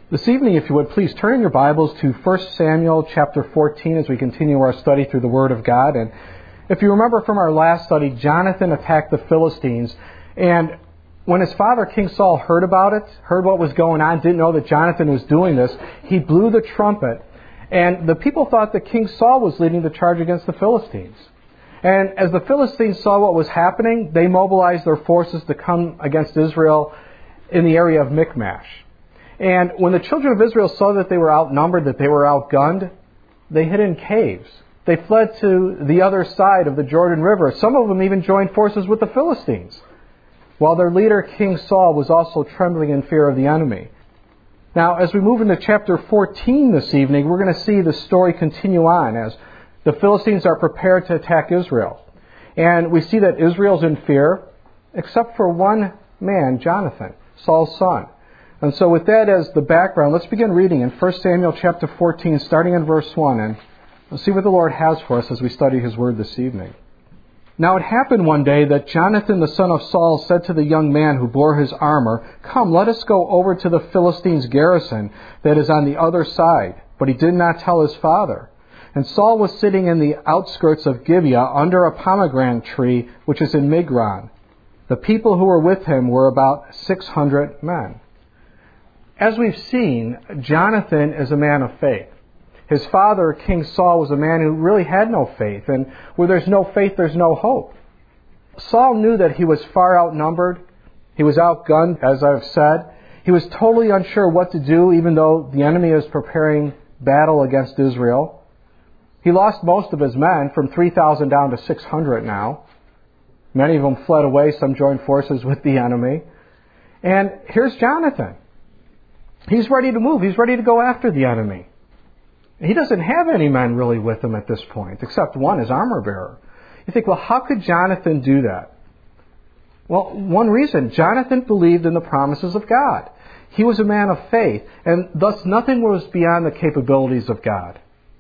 This evening, if you would, please turn in your Bibles to 1 Samuel chapter 14 as we continue our study through the Word of God. And if you remember from our last study, Jonathan attacked the Philistines. And when his father, King Saul, heard about it, heard what was going on, didn't know that Jonathan was doing this, he blew the trumpet. And the people thought that King Saul was leading the charge against the Philistines. And as the Philistines saw what was happening, they mobilized their forces to come against Israel in the area of Michmash. And when the children of Israel saw that they were outnumbered, that they were outgunned, they hid in caves. They fled to the other side of the Jordan River. Some of them even joined forces with the Philistines, while their leader, King Saul, was also trembling in fear of the enemy. Now, as we move into chapter 14 this evening, we're going to see the story continue on as the Philistines are prepared to attack Israel. And we see that Israel's in fear, except for one man, Jonathan, Saul's son. And so with that as the background, let's begin reading in 1 Samuel chapter 14, starting in verse 1, and we'll see what the Lord has for us as we study His Word this evening. Now it happened one day that Jonathan the son of Saul said to the young man who bore his armor, "Come, let us go over to the Philistines' garrison that is on the other side." But he did not tell his father. And Saul was sitting in the outskirts of Gibeah under a pomegranate tree which is in Migron. The people who were with him were about 600 men. As we've seen, Jonathan is a man of faith. His father, King Saul, was a man who really had no faith. And where there's no faith, there's no hope. Saul knew that he was far outnumbered. He was outgunned, as I've said. He was totally unsure what to do, even though the enemy is preparing battle against Israel. He lost most of his men, from 3,000 down to 600 now. Many of them fled away. Some joined forces with the enemy. And here's Jonathan. He's ready to move. He's ready to go after the enemy. He doesn't have any men really with him at this point, except one, his armor bearer. You think, well, how could Jonathan do that? Well, one reason, Jonathan believed in the promises of God. He was a man of faith, and thus nothing was beyond the capabilities of God.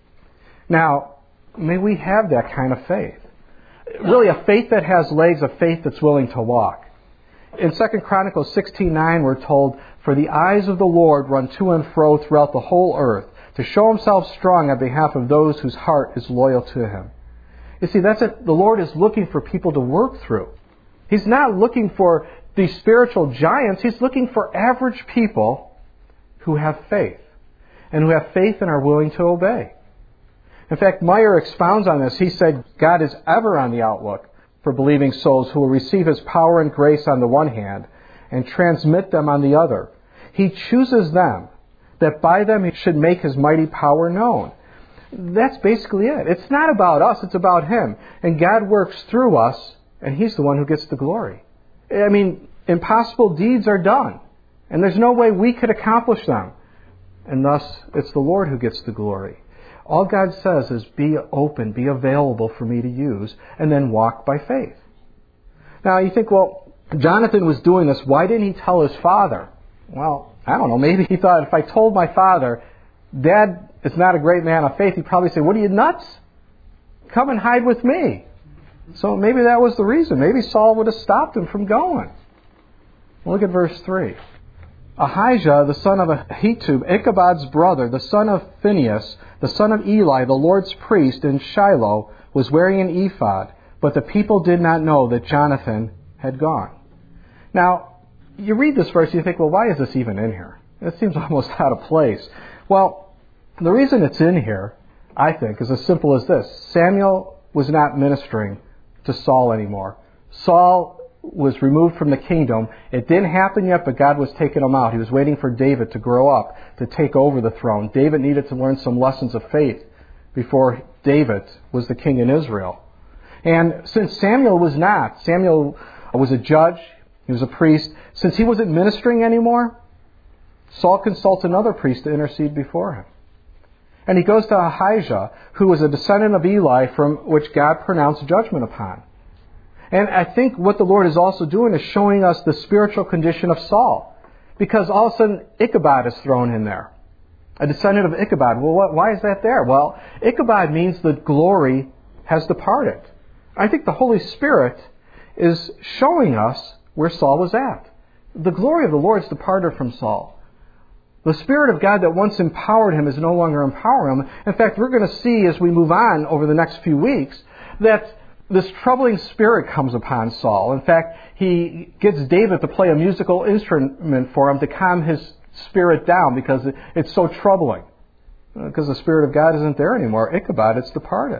Now, may we have that kind of faith. Really, a faith that has legs, a faith that's willing to walk. In 2 Chronicles 16:9, we're told, "For the eyes of the Lord run to and fro throughout the whole earth, to show Himself strong on behalf of those whose heart is loyal to Him." You see, that's it. The Lord is looking for people to work through. He's not looking for these spiritual giants. He's looking for average people who have faith, and who have faith and are willing to obey. In fact, Meyer expounds on this. He said, God is ever on the outlook for believing souls who will receive His power and grace on the one hand and transmit them on the other. He chooses them, that by them He should make His mighty power known. That's basically it. It's not about us, it's about Him. And God works through us, and He's the one who gets the glory. I mean, impossible deeds are done, and there's no way we could accomplish them. And thus, it's the Lord who gets the glory. All God says is be open, be available for me to use, and then walk by faith. Now you think, well, Jonathan was doing this. Why didn't he tell his father? Well, I don't know. Maybe he thought, if I told my father, Dad is not a great man of faith, he'd probably say, what are you, nuts? Come and hide with me. So maybe that was the reason. Maybe Saul would have stopped him from going. Look at verse 3. Ahijah, the son of Ahitub, Ichabod's brother, the son of Phinehas, the son of Eli, the Lord's priest in Shiloh, was wearing an ephod, but the people did not know that Jonathan had gone. Now, you read this verse, you think, well, why is this even in here? It seems almost out of place. Well, the reason it's in here, I think, is as simple as this. Samuel was not ministering to Saul anymore. Saul was removed from the kingdom. It didn't happen yet, but God was taking him out. He was waiting for David to grow up, to take over the throne. David needed to learn some lessons of faith before David was the king in Israel. And since Samuel was a judge, he was a priest. Since he wasn't ministering anymore, Saul consults another priest to intercede before him. And he goes to Ahijah, who was a descendant of Eli, from which God pronounced judgment upon. And I think what the Lord is also doing is showing us the spiritual condition of Saul. Because all of a sudden, Ichabod is thrown in there. A descendant of Ichabod. Well, why is that there? Well, Ichabod means the glory has departed. I think the Holy Spirit is showing us where Saul was at. The glory of the Lord has departed from Saul. The Spirit of God that once empowered him is no longer empowering him. In fact, we're going to see as we move on over the next few weeks that this troubling spirit comes upon Saul. In fact, he gets David to play a musical instrument for him to calm his spirit down because it's so troubling. Because the Spirit of God isn't there anymore. Ichabod, it's departed.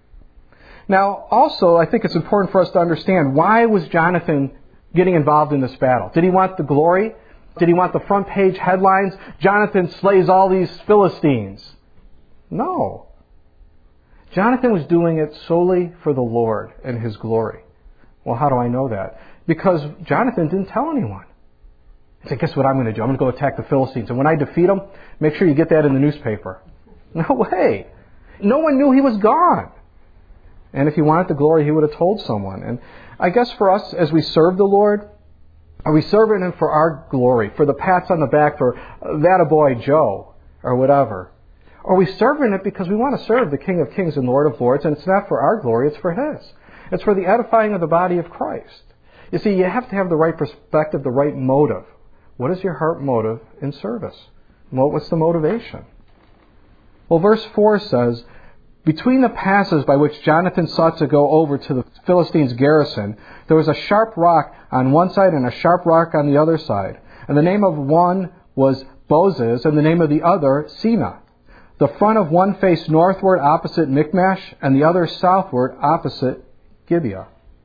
Now, also, I think it's important for us to understand, why was Jonathan getting involved in this battle? Did he want the glory? Did he want the front page headlines? Jonathan slays all these Philistines. No. Jonathan was doing it solely for the Lord and His glory. Well, how do I know that? Because Jonathan didn't tell anyone. He said, guess what I'm going to do? I'm going to go attack the Philistines. And when I defeat them, make sure you get that in the newspaper. No way. No one knew he was gone. And if he wanted the glory, he would have told someone. And I guess for us, as we serve the Lord, are we serving Him for our glory, for the pats on the back, for that a boy Joe, or whatever? Or are we serving it because we want to serve the King of Kings and Lord of Lords, and it's not for our glory, it's for His. It's for the edifying of the body of Christ. You see, you have to have the right perspective, the right motive. What is your heart motive in service? What's the motivation? Well, verse 4 says, between the passes by which Jonathan sought to go over to the Philistines' garrison, there was a sharp rock on one side and a sharp rock on the other side. And the name of one was Bozez, and the name of the other Sina. The front of one faced northward opposite Michmash, and the other southward opposite Gibeah.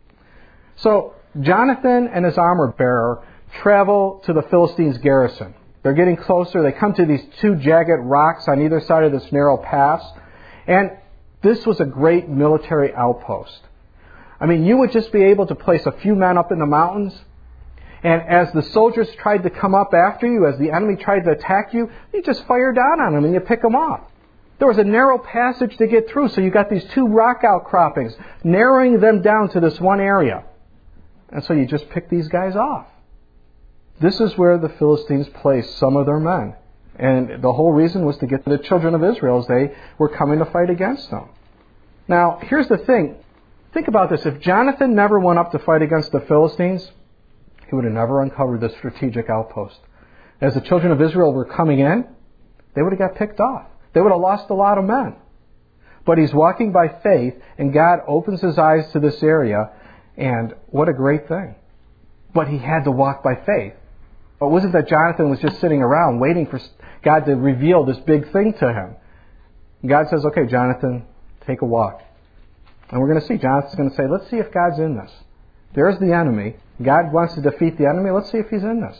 So Jonathan and his armor bearer travel to the Philistines' garrison. They're getting closer. They come to these two jagged rocks on either side of this narrow pass. And this was a great military outpost. I mean, you would just be able to place a few men up in the mountains, and as the soldiers tried to come up after you, as the enemy tried to attack you, you just fire down on them and you pick them off. There was a narrow passage to get through, so you got these two rock outcroppings, narrowing them down to this one area. And so you just pick these guys off. This is where the Philistines placed some of their men. And the whole reason was to get the children of Israel as they were coming to fight against them. Now, here's the thing. Think about this. If Jonathan never went up to fight against the Philistines, he would have never uncovered this strategic outpost. As the children of Israel were coming in, they would have got picked off. They would have lost a lot of men. But he's walking by faith, and God opens his eyes to this area, and what a great thing. But he had to walk by faith. It wasn't that Jonathan was just sitting around waiting for God to reveal this big thing to him. God says, okay, Jonathan, take a walk. And we're going to see, Jonathan's going to say, let's see if God's in this. There's the enemy. God wants to defeat the enemy. Let's see if he's in this.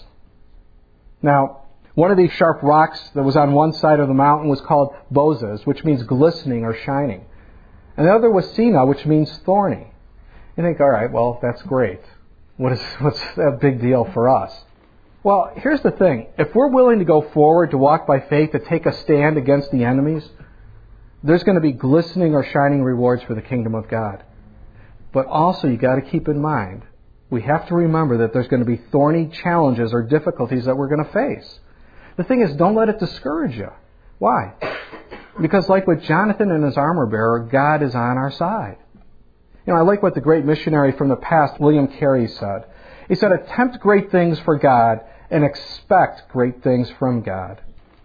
Now, one of these sharp rocks that was on one side of the mountain was called Bozez, which means glistening or shining. And the other was Sina, which means thorny. You think, all right, well, that's great. What's that big deal for us? Well, here's the thing. If we're willing to go forward, to walk by faith, to take a stand against the enemies, there's going to be glistening or shining rewards for the kingdom of God. But also, you got to keep in mind, we have to remember that there's going to be thorny challenges or difficulties that we're going to face. The thing is, don't let it discourage you. Why? Because like with Jonathan and his armor bearer, God is on our side. You know, I like what the great missionary from the past, William Carey, said. He said, attempt great things for God and expect great things from God.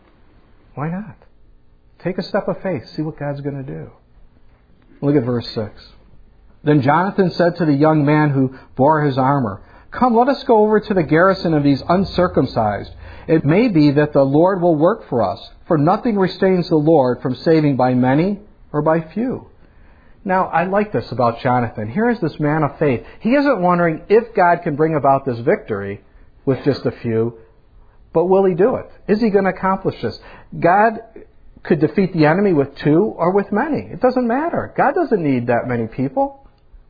Why not? Take a step of faith. See what God's going to do. Look at verse 6. Then Jonathan said to the young man who bore his armor, come, let us go over to the garrison of these uncircumcised. It may be that the Lord will work for us, for nothing restrains the Lord from saving by many or by few. Now, I like this about Jonathan. Here is this man of faith. He isn't wondering if God can bring about this victory with just a few, but will he do it? Is he going to accomplish this? God could defeat the enemy with 2 or with many. It doesn't matter. God doesn't need that many people.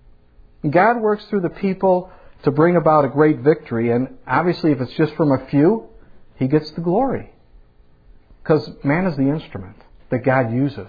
God works through the people to bring about a great victory, and obviously if it's just from a few, he gets the glory. Because man is the instrument that God uses.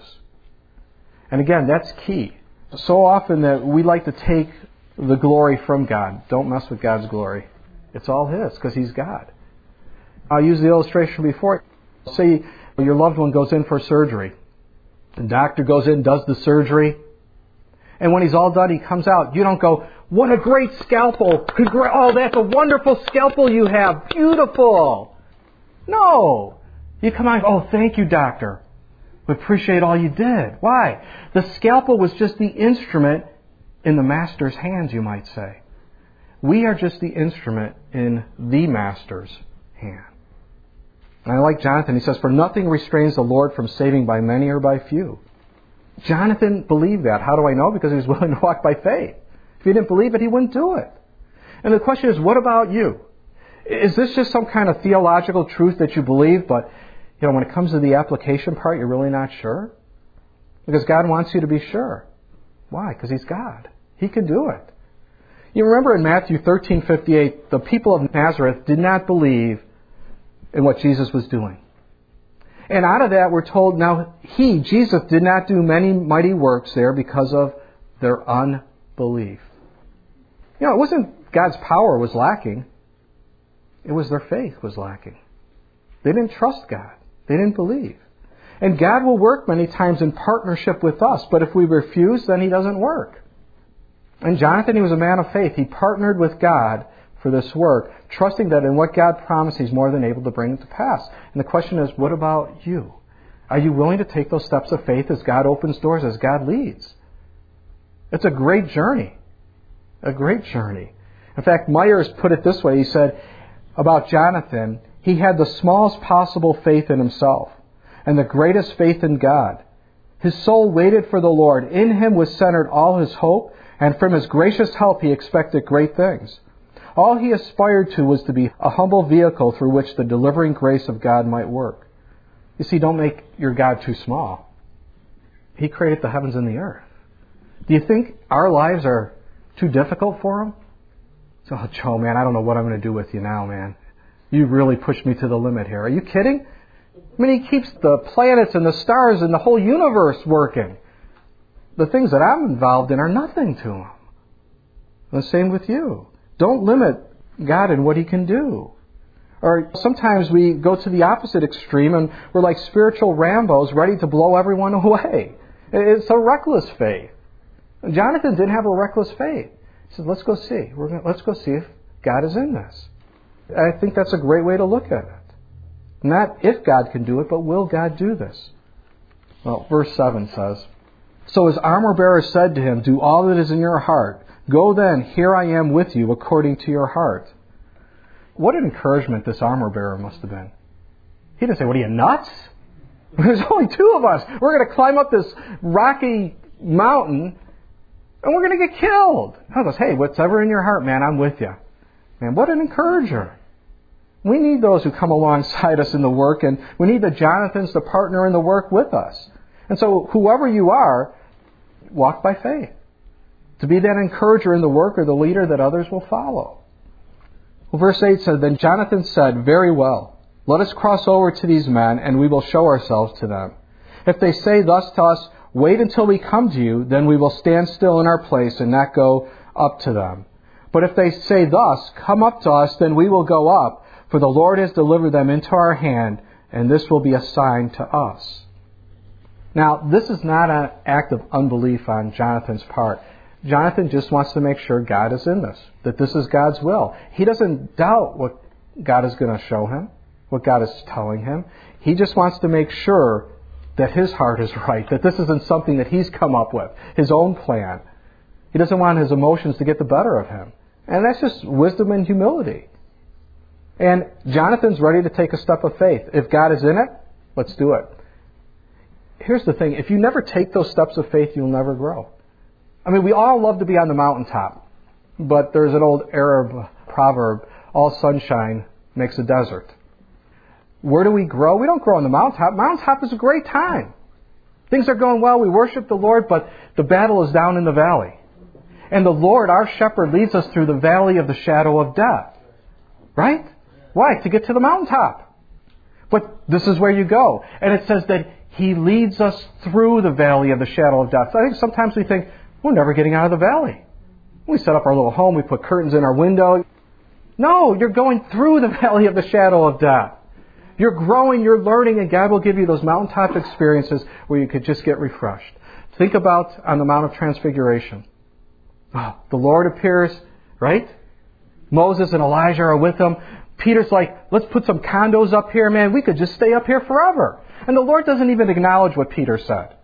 And again, that's key. So often that we like to take the glory from God. Don't mess with God's glory. It's all His, because He's God. I'll use the illustration before. Say your loved one goes in for surgery. The doctor goes in, does the surgery. And when he's all done, he comes out. You don't go, what a great scalpel. Oh, that's a wonderful scalpel you have. Beautiful. No. You come out and go, oh, thank you, doctor. We appreciate all you did. Why? The scalpel was just the instrument in the master's hands, you might say. We are just the instrument in the master's hand. And I like Jonathan. He says, for nothing restrains the Lord from saving by many or by few. Jonathan believed that. How do I know? Because he was willing to walk by faith. If he didn't believe it, he wouldn't do it. And the question is, what about you? Is this just some kind of theological truth that you believe, but when it comes to the application part, you're really not sure? Because God wants you to be sure. Why? Because He's God. He can do it. You remember in Matthew 13:58, the people of Nazareth did not believe in what Jesus was doing. And out of that, we're told now Jesus, did not do many mighty works there because of their unbelief. It wasn't God's power was lacking. It was their faith was lacking. They didn't trust God. They didn't believe. And God will work many times in partnership with us, but if we refuse, then He doesn't work. And Jonathan, he was a man of faith. He partnered with God for this work, trusting that in what God promised, He's more than able to bring it to pass. And the question is, what about you? Are you willing to take those steps of faith as God opens doors, as God leads? It's a great journey. A great journey. In fact, Myers put it this way. He said about Jonathan, he had the smallest possible faith in himself and the greatest faith in God. His soul waited for the Lord. In Him was centered all his hope, and from His gracious help he expected great things. All he aspired to was to be a humble vehicle through which the delivering grace of God might work. You see, don't make your God too small. He created the heavens and the earth. Do you think our lives are too difficult for Him? So, oh, Joe, man, I don't know what I'm going to do with you now, man. You really pushed me to the limit here. Are you kidding? I mean, He keeps the planets and the stars and the whole universe working. The things that I'm involved in are nothing to Him. The same with you. Don't limit God in what He can do. Or sometimes we go to the opposite extreme and we're like spiritual Rambos ready to blow everyone away. It's a reckless faith. Jonathan didn't have a reckless faith. He said, let's go see. Let's go see if God is in this. I think that's a great way to look at it. Not if God can do it, but will God do this? Well, verse 7 says, so his armor-bearer said to him, do all that is in your heart. Go then, here I am with you according to your heart. What an encouragement this armor-bearer must have been. He didn't say, what are you, nuts? There's only two of us. We're going to climb up this rocky mountain and we're going to get killed. He goes, hey, whatever in your heart, man, I'm with you. Man, what an encourager. We need those who come alongside us in the work, and we need the Jonathans to partner in the work with us. And so whoever you are, walk by faith. To be that encourager in the work or the leader that others will follow. Well, verse 8 said, then Jonathan said, very well, let us cross over to these men, and we will show ourselves to them. If they say thus to us, wait until we come to you, then we will stand still in our place and not go up to them. But if they say thus, come up to us, then we will go up, for the Lord has delivered them into our hand, and this will be a sign to us. Now, this is not an act of unbelief on Jonathan's part. Jonathan just wants to make sure God is in this, that this is God's will. He doesn't doubt what God is going to show him, what God is telling him. He just wants to make sure that his heart is right, that this isn't something that he's come up with, his own plan. He doesn't want his emotions to get the better of him. And that's just wisdom and humility. And Jonathan's ready to take a step of faith. If God is in it, let's do it. Here's the thing. If you never take those steps of faith, you'll never grow. I mean, we all love to be on the mountaintop. But there's an old Arab proverb, all sunshine makes a desert. Where do we grow? We don't grow on the mountaintop. Mountaintop is a great time. Things are going well. We worship the Lord, but the battle is down in the valley. And the Lord, our shepherd, leads us through the valley of the shadow of death. Right? Why? To get to the mountaintop. But this is where you go. And it says that He leads us through the valley of the shadow of death. So I think sometimes we think, we're never getting out of the valley. We set up our little home, we put curtains in our window. No, you're going through the valley of the shadow of death. You're growing, you're learning, and God will give you those mountaintop experiences where you could just get refreshed. Think about on the Mount of Transfiguration. Oh, the Lord appears, right? Moses and Elijah are with him. Peter's like, let's put some condos up here, man. We could just stay up here forever. And the Lord doesn't even acknowledge what Peter said.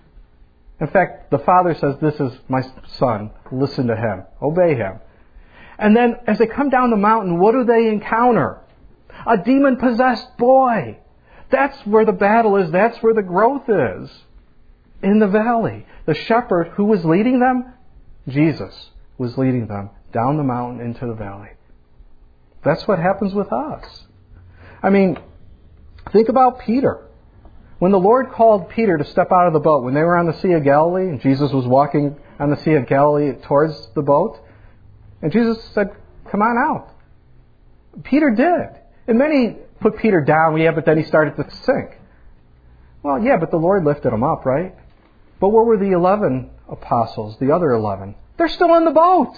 In fact, the Father says, this is my Son. Listen to Him. Obey Him. And then as they come down the mountain, what do they encounter? A demon-possessed boy. That's where the battle is. That's where the growth is. In the valley. The shepherd who was leading them, Jesus was leading them down the mountain into the valley. That's what happens with us. I mean, think about Peter. When the Lord called Peter to step out of the boat, when they were on the Sea of Galilee, and Jesus was walking on the Sea of Galilee towards the boat, and Jesus said, come on out. Peter did. And many put Peter down, yeah, but then he started to sink. Well, yeah, but the Lord lifted him up, right? But where were the 11 apostles, the other 11? They're still in the boat.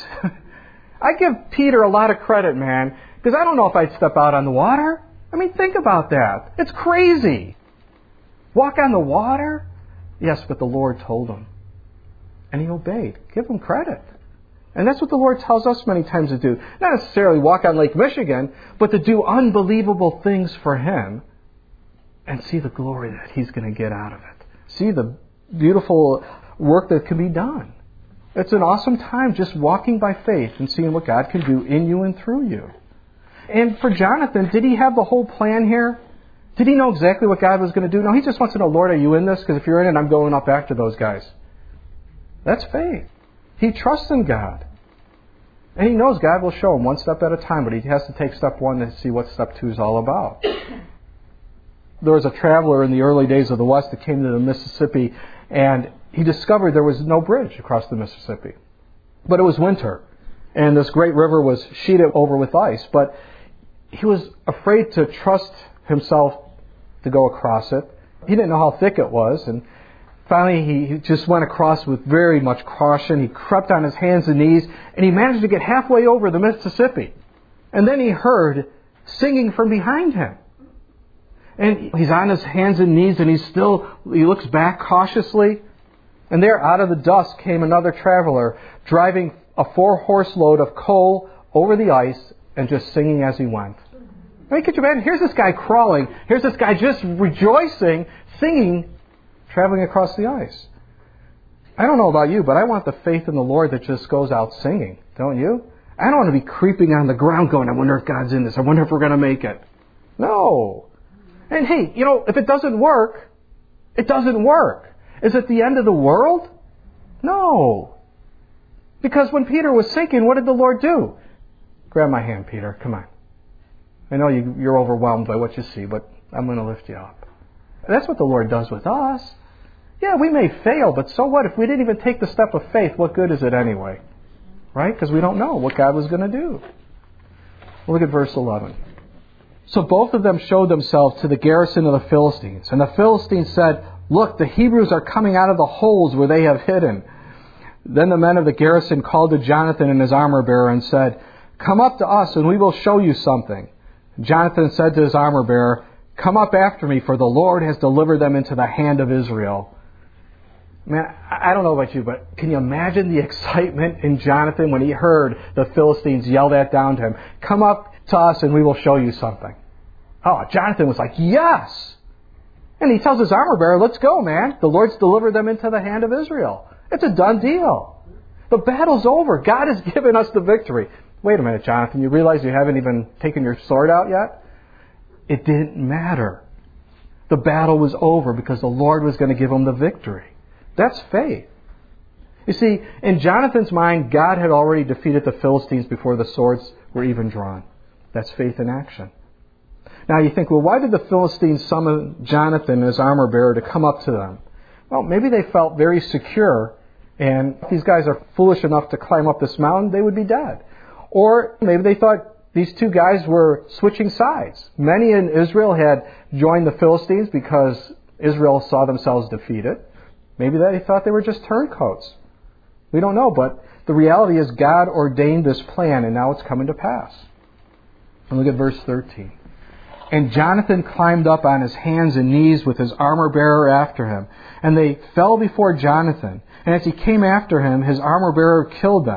I give Peter a lot of credit, man, because I don't know if I'd step out on the water. I mean, think about that. It's crazy. Walk on the water? Yes, but the Lord told him. And he obeyed. Give him credit. And that's what the Lord tells us many times to do. Not necessarily walk on Lake Michigan, but to do unbelievable things for Him and see the glory that He's going to get out of it. See the beautiful work that can be done. It's an awesome time just walking by faith and seeing what God can do in you and through you. And for Jonathan, did he have the whole plan here? Did he know exactly what God was going to do? No, he just wants to know, Lord, are you in this? Because if you're in it, I'm going up after those guys. That's faith. He trusts in God. And he knows God will show him one step at a time, but he has to take step one to see what step two is all about. There was a traveler in the early days of the West that came to the Mississippi, and he discovered there was no bridge across the Mississippi. But it was winter, and this great river was sheeted over with ice. But he was afraid to trust himself to go across it. He didn't know how thick it was, and finally he just went across with very much caution. He crept on his hands and knees, and he managed to get halfway over the Mississippi. And then he heard singing from behind him. And he's on his hands and knees, and he looks back cautiously. And there, out of the dust, came another traveler, driving a 4-horse load of coal over the ice and just singing as he went. I mean, could you imagine? Here's this guy crawling. Here's this guy just rejoicing, singing, traveling across the ice. I don't know about you, but I want the faith in the Lord that just goes out singing, don't you? I don't want to be creeping on the ground going, I wonder if God's in this. I wonder if we're going to make it. No. And hey, if it doesn't work, it doesn't work. Is it the end of the world? No. Because when Peter was sinking, what did the Lord do? Grab my hand, Peter. Come on. I know you're overwhelmed by what you see, but I'm going to lift you up. And that's what the Lord does with us. Yeah, we may fail, but so what? If we didn't even take the step of faith, what good is it anyway? Right? Because we don't know what God was going to do. Look at verse 11. So both of them showed themselves to the garrison of the Philistines. And the Philistines said, look, the Hebrews are coming out of the holes where they have hidden. Then the men of the garrison called to Jonathan and his armor-bearer and said, come up to us and we will show you something. Jonathan said to his armor-bearer, come up after me, for the Lord has delivered them into the hand of Israel. Man, I don't know about you, but can you imagine the excitement in Jonathan when he heard the Philistines yell that down to him? Come up to us and we will show you something. Oh, Jonathan was like, yes! And he tells his armor-bearer, let's go, man. The Lord's delivered them into the hand of Israel. It's a done deal. The battle's over. God has given us the victory. Wait a minute, Jonathan. You realize you haven't even taken your sword out yet? It didn't matter. The battle was over because the Lord was going to give him the victory. That's faith. You see, in Jonathan's mind, God had already defeated the Philistines before the swords were even drawn. That's faith in action. Now you think, well, why did the Philistines summon Jonathan and his armor-bearer to come up to them? Well, maybe they felt very secure, and if these guys are foolish enough to climb up this mountain, they would be dead. Or maybe they thought these two guys were switching sides. Many in Israel had joined the Philistines because Israel saw themselves defeated. Maybe they thought they were just turncoats. We don't know, but the reality is God ordained this plan, and now it's coming to pass. And look at verse 13. And Jonathan climbed up on his hands and knees with his armor-bearer after him. And they fell before Jonathan. And as he came after him, his armor-bearer killed them.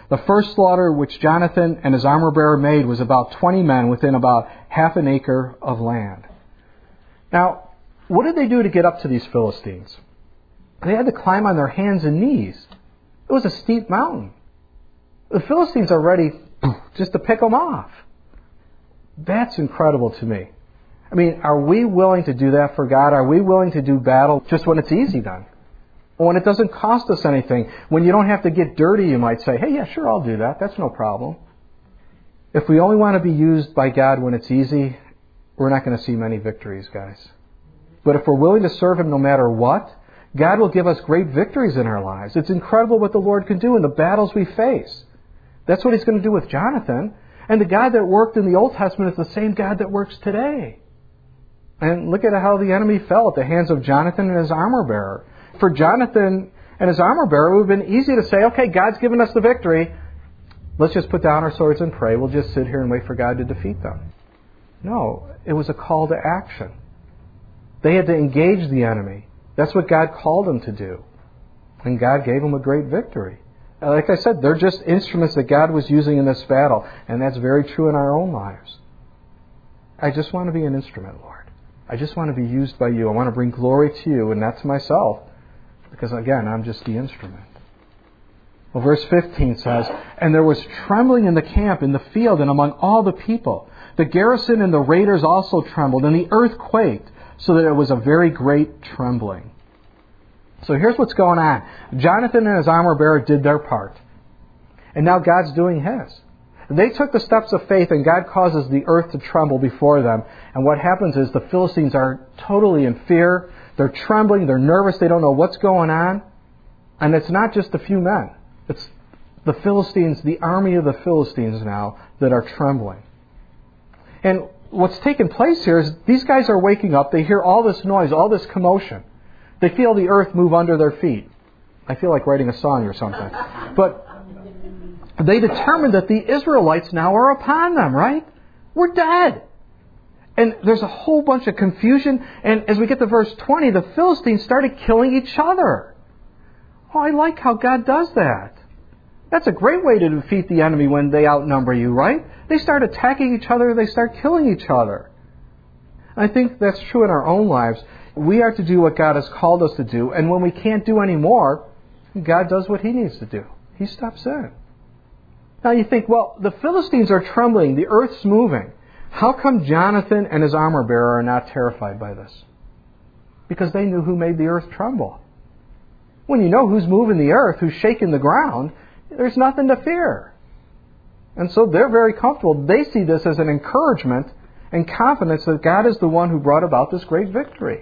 The first slaughter which Jonathan and his armor-bearer made was about 20 men within about half an acre of land. Now, what did they do to get up to these Philistines? They had to climb on their hands and knees. It was a steep mountain. The Philistines are ready just to pick them off. That's incredible to me. I mean, are we willing to do that for God? Are we willing to do battle just when it's easy done? When it doesn't cost us anything, when you don't have to get dirty, you might say, hey, yeah, sure, I'll do that. That's no problem. If we only want to be used by God when it's easy, we're not going to see many victories, guys. But if we're willing to serve Him no matter what, God will give us great victories in our lives. It's incredible what the Lord can do in the battles we face. That's what He's going to do with Jonathan. And the God that worked in the Old Testament is the same God that works today. And look at how the enemy fell at the hands of Jonathan and his armor-bearer. For Jonathan and his armor-bearer, it would have been easy to say, okay, God's given us the victory. Let's just put down our swords and pray. We'll just sit here and wait for God to defeat them. No, it was a call to action. They had to engage the enemy. That's what God called them to do. And God gave them a great victory. Like I said, they're just instruments that God was using in this battle. And that's very true in our own lives. I just want to be an instrument, Lord. I just want to be used by You. I want to bring glory to You and not to myself. Because again, I'm just the instrument. Well, verse 15 says, and there was trembling in the camp, in the field, and among all the people. The garrison and the raiders also trembled, and the earth quaked, so that it was a very great trembling. So here's what's going on. Jonathan and his armor-bearer did their part. And now God's doing His. They took the steps of faith, and God causes the earth to tremble before them. And what happens is the Philistines are totally in fear. They're trembling. They're nervous. They don't know what's going on. And it's not just a few men. It's the Philistines, the army of the Philistines now, that are trembling. And what's taken place here is these guys are waking up. They hear all this noise, all this commotion. They feel the earth move under their feet. I feel like writing a song or something. But they determined that the Israelites now are upon them, right? We're dead. And there's a whole bunch of confusion. And as we get to verse 20, the Philistines started killing each other. Oh, I like how God does that. That's a great way to defeat the enemy when they outnumber you, right? They start attacking each other. They start killing each other. I think that's true in our own lives. We are to do what God has called us to do. And when we can't do any more, God does what He needs to do. He steps in. Now you think, well, the Philistines are trembling. The earth's moving. How come Jonathan and his armor-bearer are not terrified by this? Because they knew who made the earth tremble. When you know who's moving the earth, who's shaking the ground, there's nothing to fear. And so they're very comfortable. They see this as an encouragement and confidence that God is the one who brought about this great victory.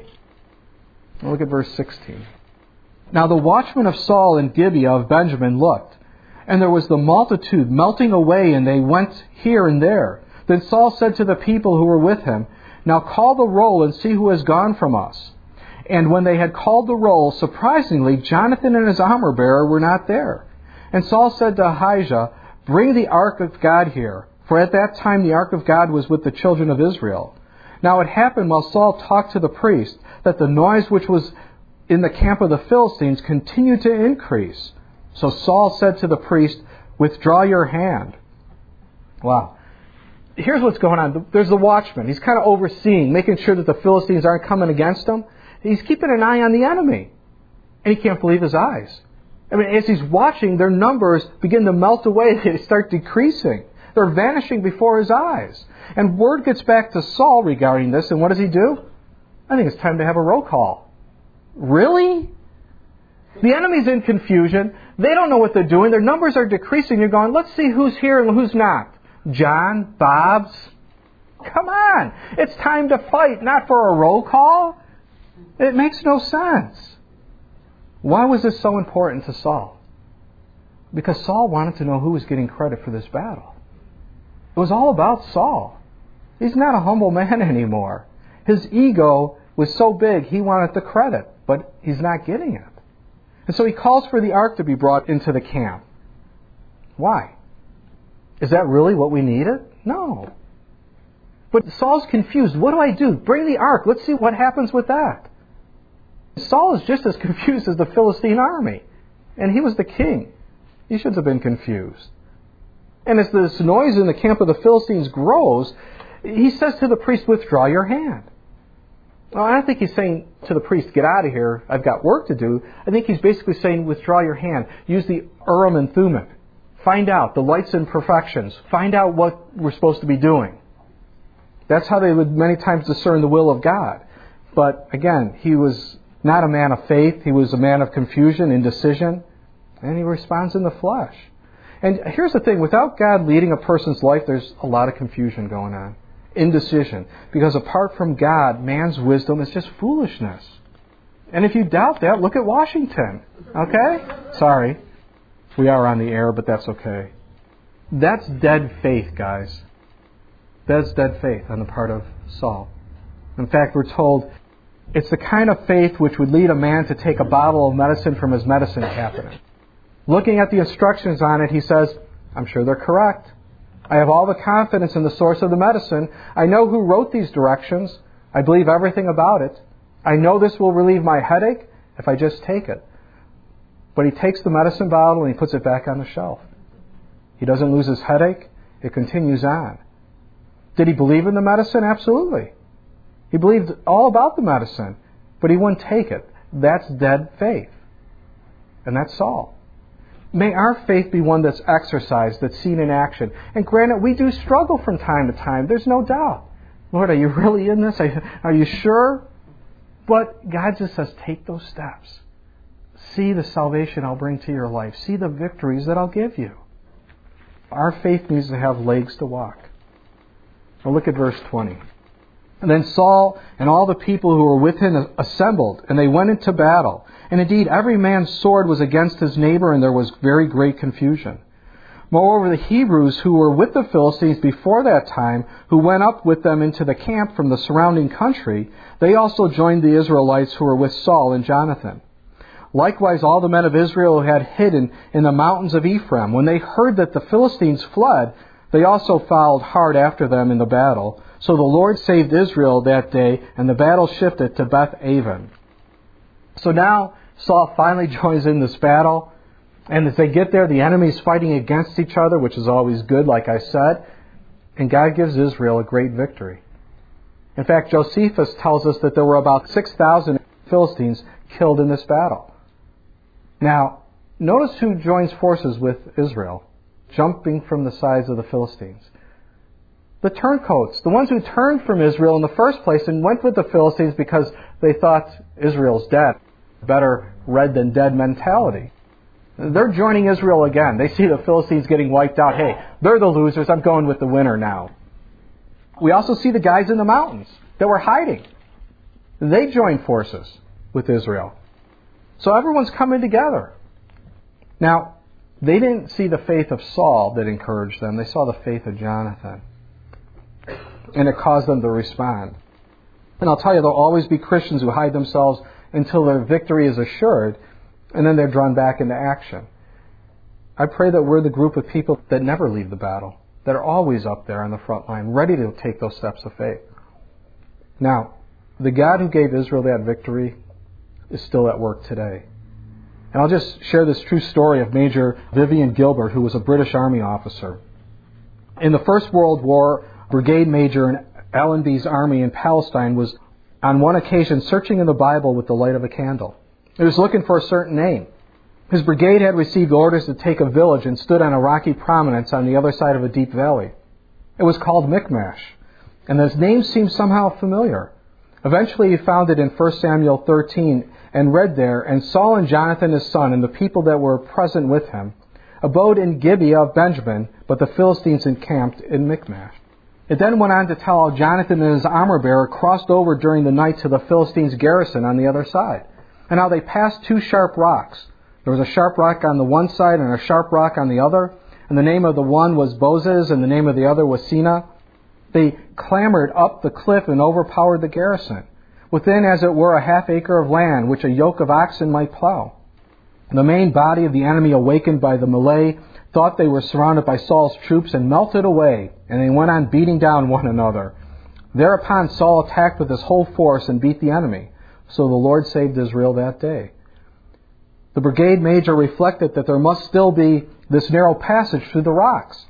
Now look at verse 16. Now the watchmen of Saul and Gibeah of Benjamin looked, and there was the multitude melting away, and they went here and there. Then Saul said to the people who were with him, now call the roll and see who has gone from us. And when they had called the roll, surprisingly, Jonathan and his armor-bearer were not there. And Saul said to Ahijah, bring the ark of God here. For at that time the ark of God was with the children of Israel. Now it happened while Saul talked to the priest, that the noise which was in the camp of the Philistines continued to increase. So Saul said to the priest, withdraw your hand. Wow. Here's what's going on. There's the watchman. He's kind of overseeing, making sure that the Philistines aren't coming against him. He's keeping an eye on the enemy. And he can't believe his eyes. I mean, as he's watching, their numbers begin to melt away. They start decreasing. They're vanishing before his eyes. And word gets back to Saul regarding this. And what does he do? I think it's time to have a roll call. Really? The enemy's in confusion. They don't know what they're doing. Their numbers are decreasing. You're going, let's see who's here and who's not. John, Bob's. Come on. It's time to fight, not for a roll call. It makes no sense. Why was this so important to Saul? Because Saul wanted to know who was getting credit for this battle. It was all about Saul. He's not a humble man anymore. His ego was so big, he wanted the credit, but he's not getting it. And so he calls for the ark to be brought into the camp. Why? Is that really what we needed? No. But Saul's confused. What do I do? Bring the ark. Let's see what happens with that. Saul is just as confused as the Philistine army. And he was the king. He should have been confused. And as this noise in the camp of the Philistines grows, he says to the priest, withdraw your hand. Well, I don't think he's saying to the priest, get out of here, I've got work to do. I think he's basically saying, withdraw your hand. Use the Urim and Thummim. Find out the lights and perfections. Find out what we're supposed to be doing. That's how they would many times discern the will of God. But again, he was not a man of faith. He was a man of confusion, indecision. And he responds in the flesh. And here's the thing. Without God leading a person's life, there's a lot of confusion going on. Indecision. Because apart from God, man's wisdom is just foolishness. And if you doubt that, look at Washington. Okay? Sorry. We are on the air, but that's okay. That's dead faith, guys. That's dead faith on the part of Saul. In fact, we're told it's the kind of faith which would lead a man to take a bottle of medicine from his medicine cabinet. Looking at the instructions on it, he says, I'm sure they're correct. I have all the confidence in the source of the medicine. I know who wrote these directions. I believe everything about it. I know this will relieve my headache if I just take it. But he takes the medicine bottle and he puts it back on the shelf. He doesn't lose his headache. It continues on. Did he believe in the medicine? Absolutely. He believed all about the medicine, but he wouldn't take it. That's dead faith. And that's Saul. May our faith be one that's exercised, that's seen in action. And granted, we do struggle from time to time. There's no doubt. Lord, are you really in this? Are you sure? But God just says, take those steps. See the salvation I'll bring to your life. See the victories that I'll give you. Our faith needs to have legs to walk. Well, look at verse 20. And then Saul and all the people who were with him assembled, and they went into battle. And indeed, every man's sword was against his neighbor, and there was very great confusion. Moreover, the Hebrews who were with the Philistines before that time, who went up with them into the camp from the surrounding country, they also joined the Israelites who were with Saul and Jonathan. Likewise, all the men of Israel who had hidden in the mountains of Ephraim, when they heard that the Philistines fled, they also followed hard after them in the battle. So the Lord saved Israel that day, and the battle shifted to Beth-aven. So now Saul finally joins in this battle. And as they get there, the enemy's fighting against each other, which is always good, like I said. And God gives Israel a great victory. In fact, Josephus tells us that there were about 6,000 Philistines killed in this battle. Now, notice who joins forces with Israel, jumping from the sides of the Philistines. The turncoats, the ones who turned from Israel in the first place and went with the Philistines because they thought Israel's dead. Better red than dead mentality. They're joining Israel again. They see the Philistines getting wiped out. Hey, they're the losers. I'm going with the winner now. We also see the guys in the mountains that were hiding. They joined forces with Israel. So everyone's coming together. Now, they didn't see the faith of Saul that encouraged them. They saw the faith of Jonathan. And it caused them to respond. And I'll tell you, there'll always be Christians who hide themselves until their victory is assured, and then they're drawn back into action. I pray that we're the group of people that never leave the battle, that are always up there on the front line, ready to take those steps of faith. Now, the God who gave Israel that victory is still at work today. And I'll just share this true story of Major Vivian Gilbert, who was a British Army officer. In the First World War, brigade major in Allenby's army in Palestine was on one occasion searching in the Bible with the light of a candle. He was looking for a certain name. His brigade had received orders to take a village and stood on a rocky prominence on the other side of a deep valley. It was called Michmash, and his name seemed somehow familiar. Eventually he found it in 1 Samuel 13 and read there, and Saul and Jonathan his son and the people that were present with him abode in Gibeah of Benjamin, but the Philistines encamped in Michmash. It then went on to tell how Jonathan and his armor-bearer crossed over during the night to the Philistines' garrison on the other side, and how they passed two sharp rocks. There was a sharp rock on the one side and a sharp rock on the other, and the name of the one was Bozez and the name of the other was Sina. They clambered up the cliff and overpowered the garrison, within as it were a half acre of land which a yoke of oxen might plow. The main body of the enemy, awakened by the melee, thought they were surrounded by Saul's troops and melted away, and they went on beating down one another. Thereupon Saul attacked with his whole force and beat the enemy. So the Lord saved Israel that day. The brigade major reflected that there must still be this narrow passage through the rocks.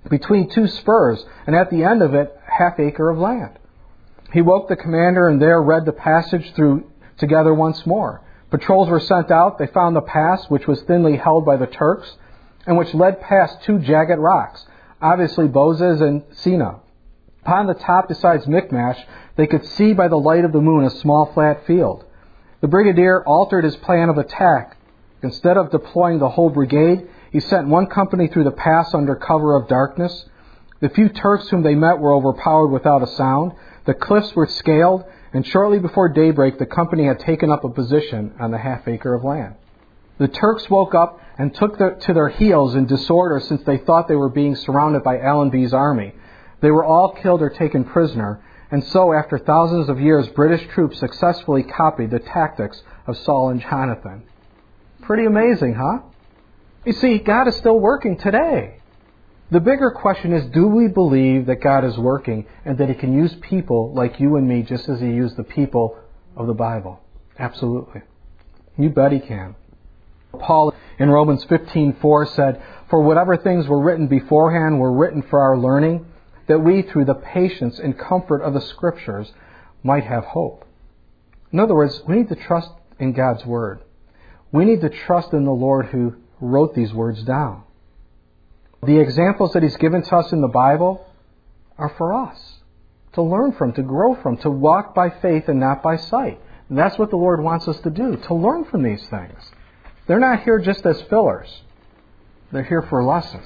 between two spurs, and at the end of it, half acre of land. He woke the commander and there read the passage through together once more. Patrols were sent out. They found the pass, which was thinly held by the Turks, and which led past two jagged rocks, obviously Bozez and Sina. Upon the top, besides Michmash, they could see by the light of the moon a small flat field. The brigadier altered his plan of attack. Instead of deploying the whole brigade, he sent one company through the pass under cover of darkness. The few Turks whom they met were overpowered without a sound. The cliffs were scaled, and shortly before daybreak the company had taken up a position on the half acre of land. The Turks woke up and took to their heels in disorder, since they thought they were being surrounded by Allenby's army. They were all killed or taken prisoner, and so after thousands of years British troops successfully copied the tactics of Saul and Jonathan. Pretty amazing, huh? You see, God is still working today. The bigger question is, do we believe that God is working and that He can use people like you and me just as He used the people of the Bible? Absolutely. You bet He can. Paul in Romans 15:4 said, "For whatever things were written beforehand were written for our learning, that we through the patience and comfort of the Scriptures might have hope." In other words, we need to trust in God's Word. We need to trust in the Lord who wrote these words down. The examples that He's given to us in the Bible are for us to learn from, to grow from, to walk by faith and not by sight. And that's what the Lord wants us to do, to learn from these things. They're not here just as fillers. They're here for lessons.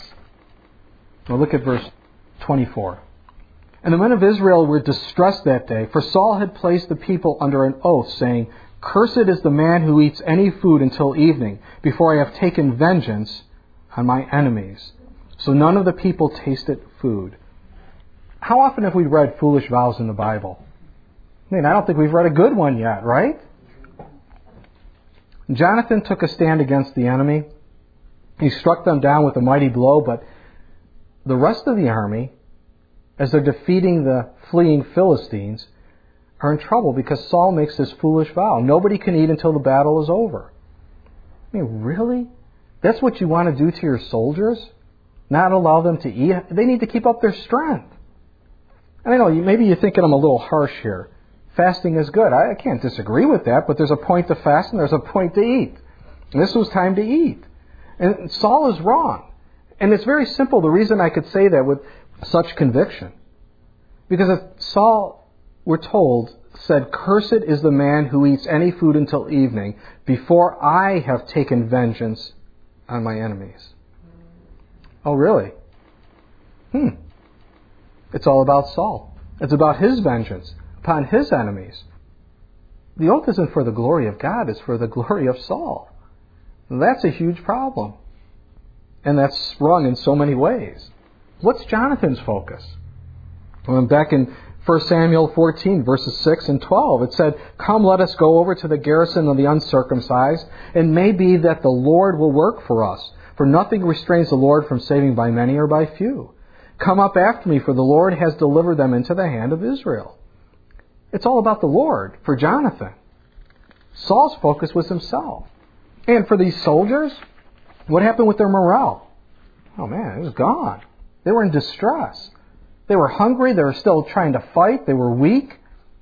Now look at verse 24. "And the men of Israel were distressed that day, for Saul had placed the people under an oath, saying, 'Cursed is the man who eats any food until evening, before I have taken vengeance on my enemies.' So none of the people tasted food." How often have we read foolish vows in the Bible? I don't think we've read a good one yet, right? Jonathan took a stand against the enemy. He struck them down with a mighty blow, but the rest of the army, as they're defeating the fleeing Philistines, are in trouble because Saul makes this foolish vow. Nobody can eat until the battle is over. Really? That's what you want to do to your soldiers? Not allow them to eat? They need to keep up their strength. And I know, maybe you're thinking I'm a little harsh here. Fasting is good. I can't disagree with that, but there's a point to fast and there's a point to eat. And this was time to eat. And Saul is wrong. And it's very simple, the reason I could say that with such conviction. Because if Saul, we're told, said, "Cursed is the man who eats any food until evening, before I have taken vengeance on my enemies." Oh, really? It's all about Saul. It's about his vengeance upon his enemies. The oath isn't for the glory of God, it's for the glory of Saul. That's a huge problem. And that's wrong in so many ways. What's Jonathan's focus? Well, back in 1 Samuel 14, verses 6 and 12, it said, "Come, let us go over to the garrison of the uncircumcised. It may be that the Lord will work for us. For nothing restrains the Lord from saving by many or by few. Come up after me, for the Lord has delivered them into the hand of Israel." It's all about the Lord for Jonathan. Saul's focus was himself. And for these soldiers, what happened with their morale? Oh man, it was gone. They were in distress. They were hungry. They were still trying to fight. They were weak.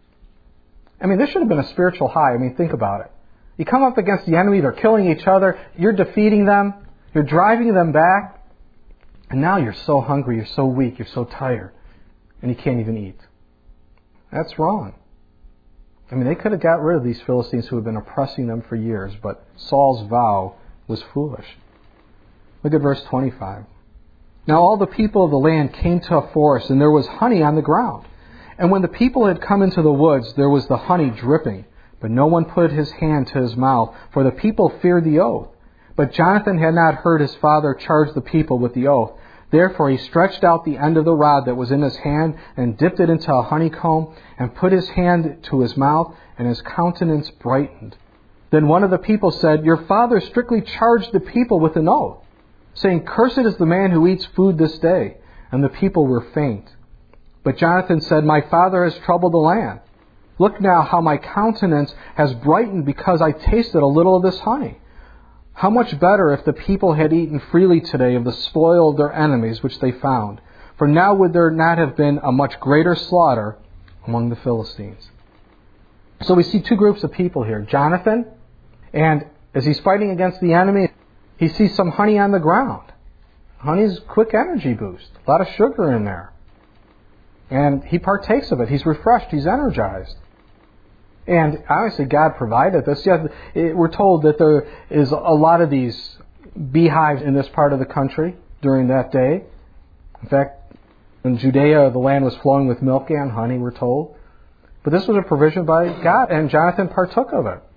This should have been a spiritual high. Think about it. You come up against the enemy. They're killing each other. You're defeating them. You're driving them back. And now you're so hungry. You're so weak. You're so tired. And you can't even eat. That's wrong. They could have got rid of these Philistines who had been oppressing them for years. But Saul's vow was foolish. Look at verse 25. "Now all the people of the land came to a forest, and there was honey on the ground. And when the people had come into the woods, there was the honey dripping. But no one put his hand to his mouth, for the people feared the oath. But Jonathan had not heard his father charge the people with the oath. Therefore he stretched out the end of the rod that was in his hand, and dipped it into a honeycomb, and put his hand to his mouth, and his countenance brightened. Then one of the people said, 'Your father strictly charged the people with an oath, saying, Cursed is the man who eats food this day.' And the people were faint. But Jonathan said, 'My father has troubled the land. Look now how my countenance has brightened because I tasted a little of this honey. How much better if the people had eaten freely today of the spoil of their enemies which they found. For now would there not have been a much greater slaughter among the Philistines. So we see two groups of people here. Jonathan, and as he's fighting against the enemy, he sees some honey on the ground. Honey's a quick energy boost. A lot of sugar in there. And he partakes of it. He's refreshed. He's energized. And obviously God provided this. Yeah, we're told that there is a lot of these beehives in this part of the country during that day. In fact, in Judea, the land was flowing with milk and honey, we're told. But this was a provision by God, and Jonathan partook of it.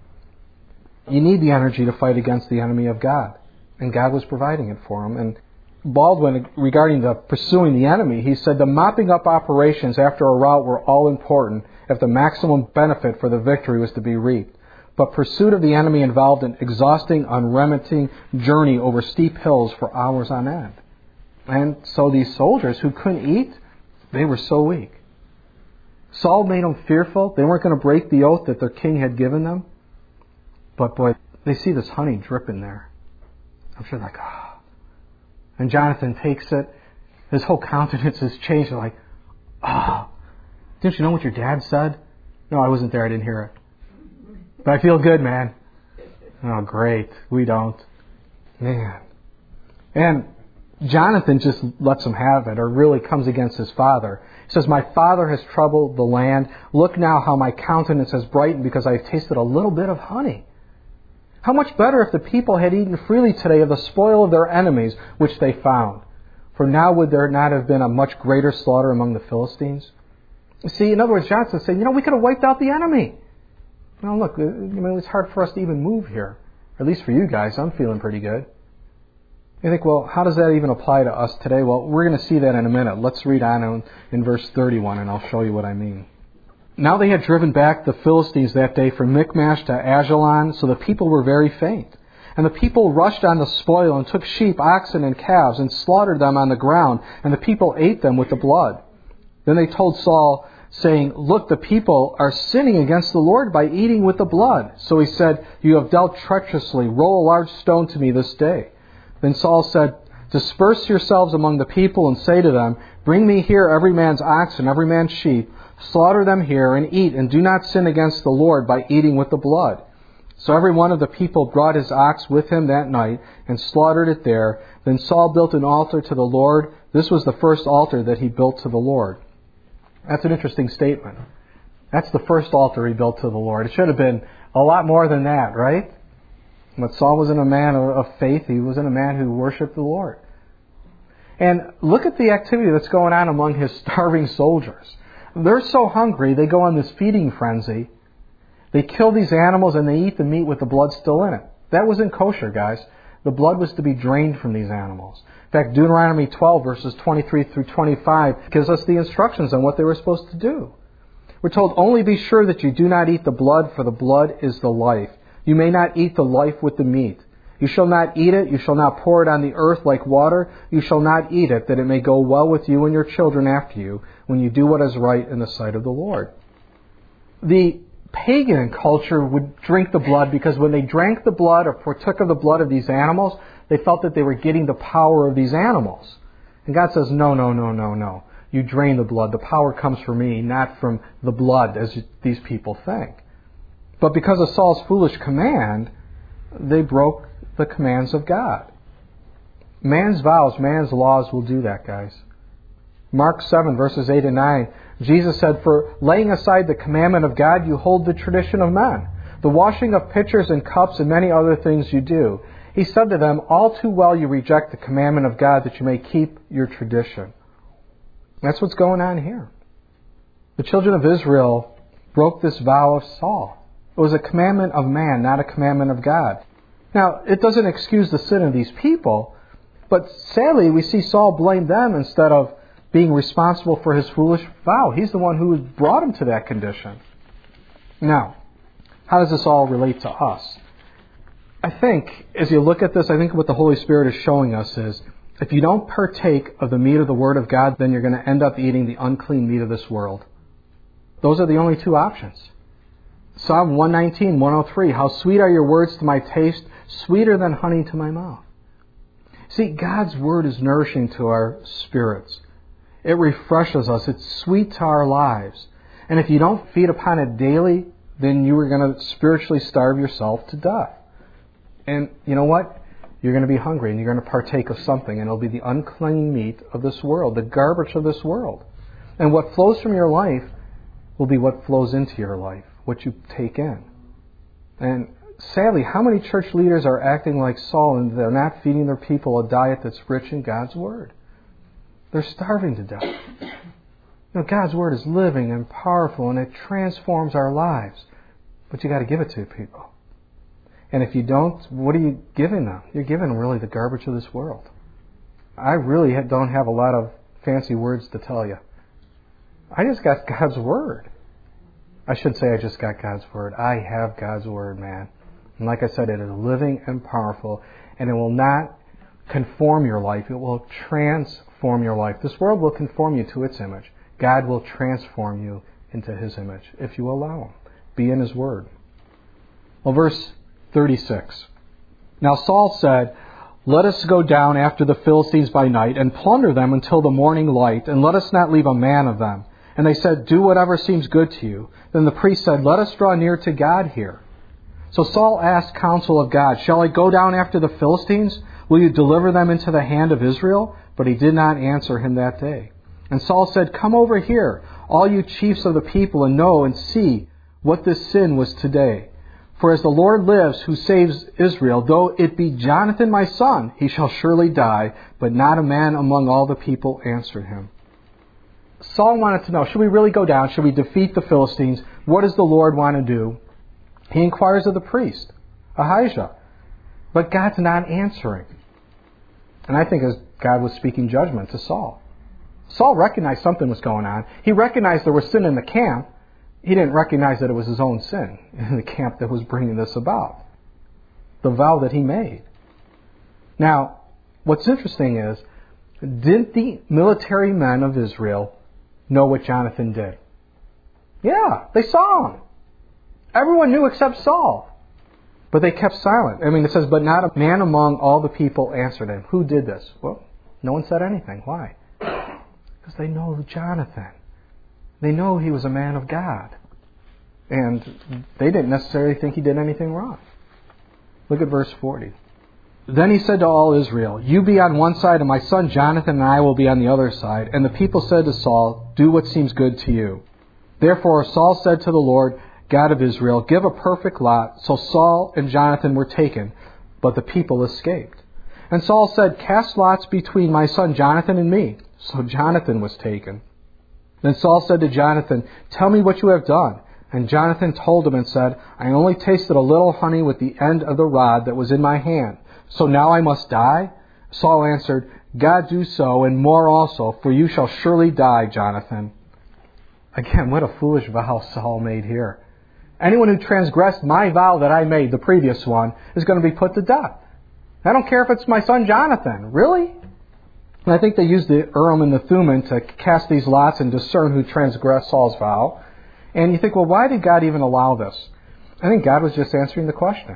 You need the energy to fight against the enemy of God. And God was providing it for him. And Baldwin, regarding the pursuing the enemy, he said the mopping up operations after a rout were all important if the maximum benefit for the victory was to be reaped. But pursuit of the enemy involved an exhausting, unremitting journey over steep hills for hours on end. And so these soldiers who couldn't eat, they were so weak. Saul made them fearful. They weren't going to break the oath that their king had given them. But boy, they see this honey dripping there. I'm sure like, ah. Oh. And Jonathan takes it. His whole countenance is changed. They're like, ah. Oh. Didn't you know what your dad said? No, I wasn't there. I didn't hear it. But I feel good, man. Oh, great. We don't. Man. And Jonathan just lets him have it, or really comes against his father. He says, my father has troubled the land. Look now how my countenance has brightened because I have tasted a little bit of honey. How much better if the people had eaten freely today of the spoil of their enemies, which they found. For now would there not have been a much greater slaughter among the Philistines? You see, in other words, Jonathan's saying, we could have wiped out the enemy. Look, it's hard for us to even move here. At least for you guys, I'm feeling pretty good. You think, well, how does that even apply to us today? Well, we're going to see that in a minute. Let's read on in verse 31, and I'll show you what I mean. Now they had driven back the Philistines that day from Michmash to Ajalon, so the people were very faint. And the people rushed on the spoil and took sheep, oxen, and calves, and slaughtered them on the ground, and the people ate them with the blood. Then they told Saul, saying, look, the people are sinning against the Lord by eating with the blood. So he said, you have dealt treacherously. Roll a large stone to me this day. Then Saul said, disperse yourselves among the people and say to them, bring me here every man's ox and every man's sheep. Slaughter them here and eat, and do not sin against the Lord by eating with the blood. So every one of the people brought his ox with him that night and slaughtered it there. Then Saul built an altar to the Lord. This was the first altar that he built to the Lord. That's an interesting statement. That's the first altar he built to the Lord. It should have been a lot more than that, right? But Saul wasn't a man of faith. He wasn't a man who worshipped the Lord. And look at the activity that's going on among his starving soldiers. They're so hungry, they go on this feeding frenzy. They kill these animals and they eat the meat with the blood still in it. That wasn't kosher, guys. The blood was to be drained from these animals. In fact, Deuteronomy 12, verses 23 through 25, gives us the instructions on what they were supposed to do. We're told, only be sure that you do not eat the blood, for the blood is the life. You may not eat the life with the meat. You shall not eat it. You shall not pour it on the earth like water. You shall not eat it, that it may go well with you and your children after you, when you do what is right in the sight of the Lord. The pagan culture would drink the blood because when they drank the blood or partook of the blood of these animals, they felt that they were getting the power of these animals. And God says, no. You drain the blood. The power comes from me, not from the blood, as these people think. But because of Saul's foolish command, they broke the commands of God. Man's vows, man's laws will do that, guys. Mark 7, verses 8 and 9, Jesus said, for laying aside the commandment of God, you hold the tradition of men. The washing of pitchers and cups and many other things you do. He said to them, all too well you reject the commandment of God that you may keep your tradition. That's what's going on here. The children of Israel broke this vow of Saul. It was a commandment of man, not a commandment of God. Now, it doesn't excuse the sin of these people, but sadly we see Saul blame them instead of being responsible for his foolish vow. He's the one who brought him to that condition. Now, how does this all relate to us? I think, as you look at this, I think what the Holy Spirit is showing us is, if you don't partake of the meat of the Word of God, then you're going to end up eating the unclean meat of this world. Those are the only two options. Psalm 119, 103, how sweet are your words to my taste, sweeter than honey to my mouth. See, God's Word is nourishing to our spirits. It refreshes us. It's sweet to our lives. And if you don't feed upon it daily, then you are going to spiritually starve yourself to death. And you know what? You're going to be hungry and you're going to partake of something, and it'll be the unclean meat of this world, the garbage of this world. And what flows from your life will be what flows into your life, what you take in. And sadly, how many church leaders are acting like Saul, and they're not feeding their people a diet that's rich in God's Word? They're starving to death. God's Word is living and powerful, and it transforms our lives. But you got to give it to people. And if you don't, what are you giving them? You're giving them really the garbage of this world. I really don't have a lot of fancy words to tell you. I just got God's Word. I should say I just got God's Word. I have God's Word, man. And like I said, it is living and powerful, and it will not conform your life. It will transform your life. This world will conform you to its image. God will transform you into His image if you allow Him. Be in His Word. Well, verse 36. Now Saul said, "Let us go down after the Philistines by night and plunder them until the morning light, and let us not leave a man of them." And they said, "Do whatever seems good to you." Then the priest said, "Let us draw near to God here." So Saul asked counsel of God, "Shall I go down after the Philistines? Will you deliver them into the hand of Israel?" But he did not answer him that day. And Saul said, "Come over here, all you chiefs of the people, and know and see what this sin was today. For as the Lord lives, who saves Israel, though it be Jonathan my son, he shall surely die." But not a man among all the people answered him. Saul wanted to know, should we really go down? Should we defeat the Philistines? What does the Lord want to do? He inquires of the priest, Ahijah. But God's not answering. And I think as God was speaking judgment to Saul. Saul recognized something was going on. He recognized there was sin in the camp. He didn't recognize that it was his own sin in the camp that was bringing this about. The vow that he made. Now, what's interesting is, didn't the military men of Israel know what Jonathan did? Yeah, they saw him. Everyone knew except Saul. But they kept silent. I mean, it says, "But not a man among all the people answered him." Who did this? Well, no one said anything. Why? Because they know Jonathan. They know he was a man of God. And they didn't necessarily think he did anything wrong. Look at verse 40. Then he said to all Israel, "You be on one side, and my son Jonathan and I will be on the other side." And the people said to Saul, "Do what seems good to you." Therefore Saul said to the Lord, God of Israel, "Give a perfect lot." So Saul and Jonathan were taken, but the people escaped. And Saul said, "Cast lots between my son Jonathan and me." So Jonathan was taken. Then Saul said to Jonathan, "Tell me what you have done." And Jonathan told him and said, "I only tasted a little honey with the end of the rod that was in my hand. So now I must die?" Saul answered, "God do so, and more also, for you shall surely die, Jonathan." Again, what a foolish vow Saul made here. Anyone who transgressed my vow that I made, the previous one, is going to be put to death. I don't care if it's my son Jonathan. Really? And I think they used the Urim and the Thummim to cast these lots and discern who transgressed Saul's vow. And you think, well, why did God even allow this? I think God was just answering the question.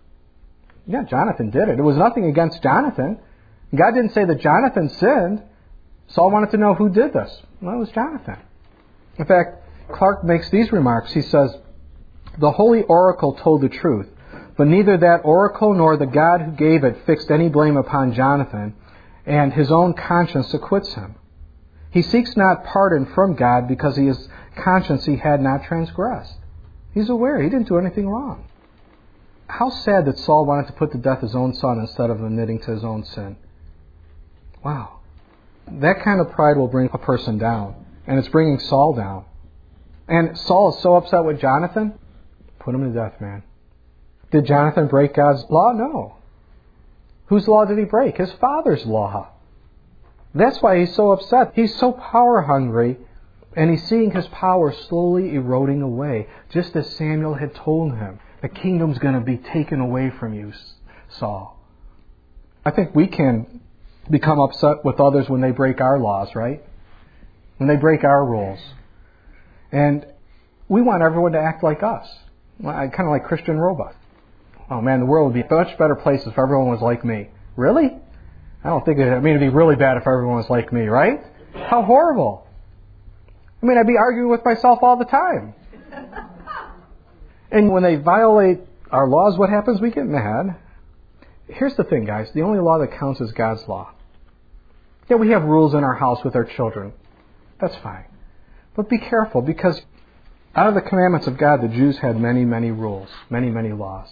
Yeah, Jonathan did it. It was nothing against Jonathan. God didn't say that Jonathan sinned. Saul wanted to know who did this. Well, it was Jonathan. In fact, Clark makes these remarks. He says, "The holy oracle told the truth, but neither that oracle nor the God who gave it fixed any blame upon Jonathan, and his own conscience acquits him. He seeks not pardon from God because his conscience he had not transgressed." He's aware he didn't do anything wrong. How sad that Saul wanted to put to death his own son instead of admitting to his own sin. Wow. That kind of pride will bring a person down, and it's bringing Saul down. And Saul is so upset with Jonathan, put him to death, man. Did Jonathan break God's law? No. Whose law did he break? His father's law. That's why he's so upset. He's so power hungry, and he's seeing his power slowly eroding away, just as Samuel had told him. The kingdom's going to be taken away from you, Saul. I think we can become upset with others when they break our laws, right? When they break our rules. And we want everyone to act like us. Kind of like Christian robots. Oh man, the world would be a much better place if everyone was like me. Really? I don't think it'd be really bad if everyone was like me, right? How horrible. I mean, I'd be arguing with myself all the time. And when they violate our laws, what happens? We get mad. Here's the thing, guys. The only law that counts is God's law. Yeah, we have rules in our house with our children. That's fine. But be careful, because out of the commandments of God, the Jews had many, many rules, many, many laws.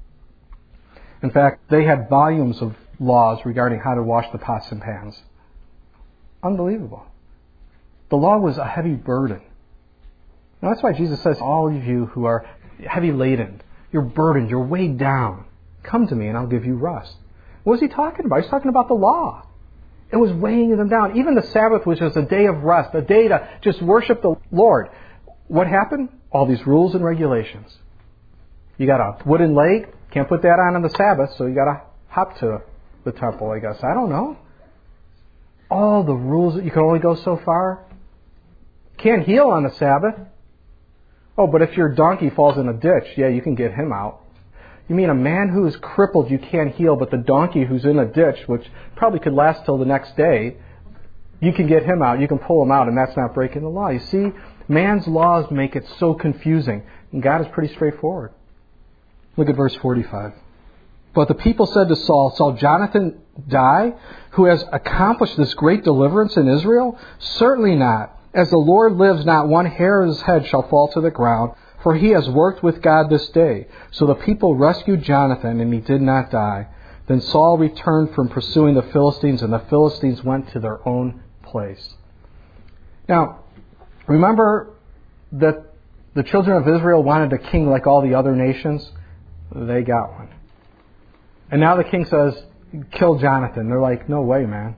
In fact, they had volumes of laws regarding how to wash the pots and pans. Unbelievable. The law was a heavy burden. Now, that's why Jesus says, all of you who are heavy laden, you're burdened, you're weighed down, come to me and I'll give you rest. What was he talking about? He's talking about the law. It was weighing them down. Even the Sabbath was just a day of rest, a day to just worship the Lord. What happened? All these rules and regulations. You got a wooden leg, can't put that on the Sabbath, so you got to hop to the temple, I guess. I don't know. All the rules, you can only go so far. Can't heal on the Sabbath. Oh, but if your donkey falls in a ditch, yeah, you can get him out. You mean a man who is crippled you can't heal, but the donkey who's in a ditch, which probably could last till the next day, you can get him out, you can pull him out, and that's not breaking the law. You see, man's laws make it so confusing, and God is pretty straightforward. Look at verse 45. But the people said to Saul, shall Jonathan die, who has accomplished this great deliverance in Israel? Certainly not. As the Lord lives, not one hair of his head shall fall to the ground, for he has worked with God this day. So the people rescued Jonathan, and he did not die. Then Saul returned from pursuing the Philistines, and the Philistines went to their own place. Now, remember that the children of Israel wanted a king like all the other nations? They got one. And now the king says, kill Jonathan. They're like, no way, man.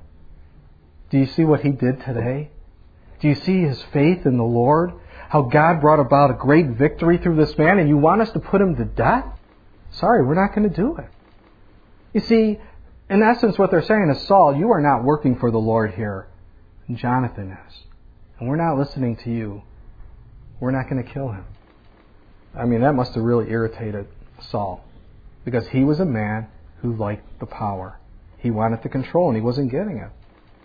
Do you see what he did today? Do you see his faith in the Lord? How God brought about a great victory through this man, and you want us to put him to death? Sorry, we're not going to do it. You see, in essence, what they're saying is, Saul, you are not working for the Lord here. And Jonathan is. And we're not listening to you. We're not going to kill him. I mean, that must have really irritated Saul, because he was a man who liked the power. He wanted the control, and he wasn't getting it.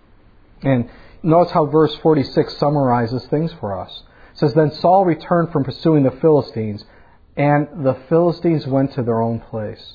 And notice how verse 46 summarizes things for us. It says, then Saul returned from pursuing the Philistines, and the Philistines went to their own place.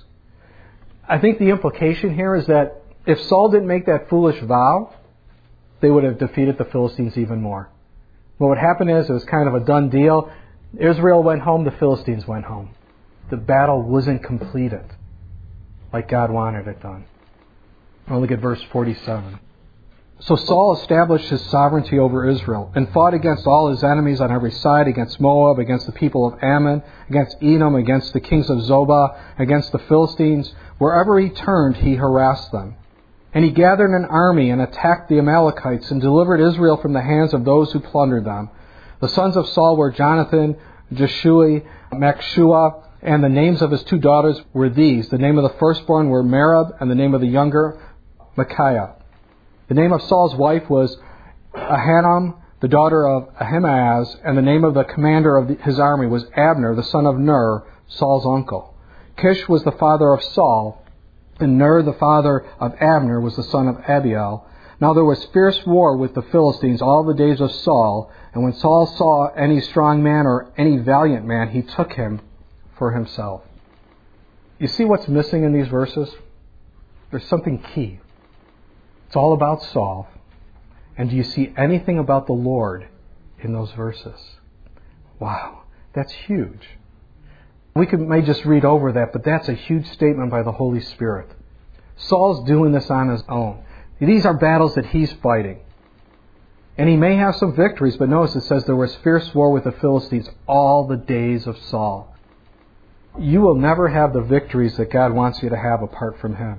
I think the implication here is that if Saul didn't make that foolish vow, they would have defeated the Philistines even more. But what happened is, it was kind of a done deal. Israel went home, the Philistines went home. The battle wasn't completed like God wanted it done. Now look at verse 47. So Saul established his sovereignty over Israel and fought against all his enemies on every side, against Moab, against the people of Ammon, against Edom, against the kings of Zobah, against the Philistines. Wherever he turned, he harassed them. And he gathered an army and attacked the Amalekites and delivered Israel from the hands of those who plundered them. The sons of Saul were Jonathan, Jeshui, Malchishua, and the names of his two daughters were these. The name of the firstborn were Merab, and the name of the younger, Micaiah. The name of Saul's wife was Ahinoam, the daughter of Ahimaaz, and the name of the commander of his army was Abner, the son of Ner, Saul's uncle. Kish was the father of Saul, and Ner, the father of Abner, was the son of Abiel. Now there was fierce war with the Philistines all the days of Saul, and when Saul saw any strong man or any valiant man, he took him for himself. You see what's missing in these verses? There's something key. It's all about Saul. And do you see anything about the Lord in those verses? Wow, that's huge. We may just read over that, but that's a huge statement by the Holy Spirit. Saul's doing this on his own. These are battles that he's fighting. And he may have some victories, but notice it says there was fierce war with the Philistines all the days of Saul. You will never have the victories that God wants you to have apart from him.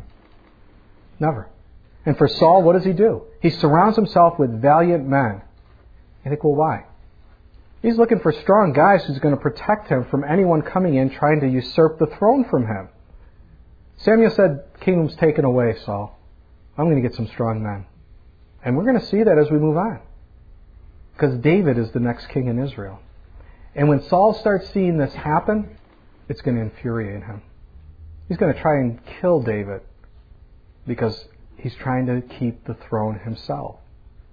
Never. And for Saul, what does he do? He surrounds himself with valiant men. You think, well, why? He's looking for strong guys who's going to protect him from anyone coming in trying to usurp the throne from him. Samuel said, kingdom's taken away, Saul. I'm going to get some strong men. And we're going to see that as we move on. Because David is the next king in Israel. And when Saul starts seeing this happen, it's going to infuriate him. He's going to try and kill David because he's trying to keep the throne himself.